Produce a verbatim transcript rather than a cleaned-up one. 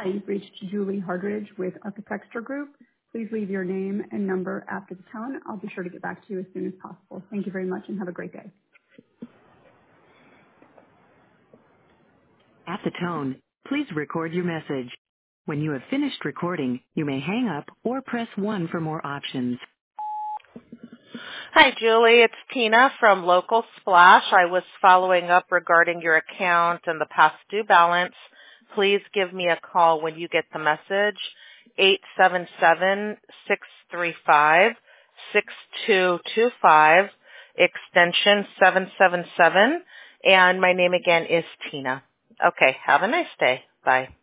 Hi, you've reached Julie Hardridge with Architecture Group. Please leave your name and number after the tone. I'll be sure to get back to you as soon as possible. Thank you very much and have a great day. At the tone, please record your message. When you have finished recording, you may hang up or press one for more options. Hi, Julie. It's Tina from Local Splash. I was following up regarding your account and the past due balance. Please give me a call when you get the message, eight seven seven, six three five, six two two five, extension seven seven seven, and my name again is Tina. Okay, have a nice day. Bye.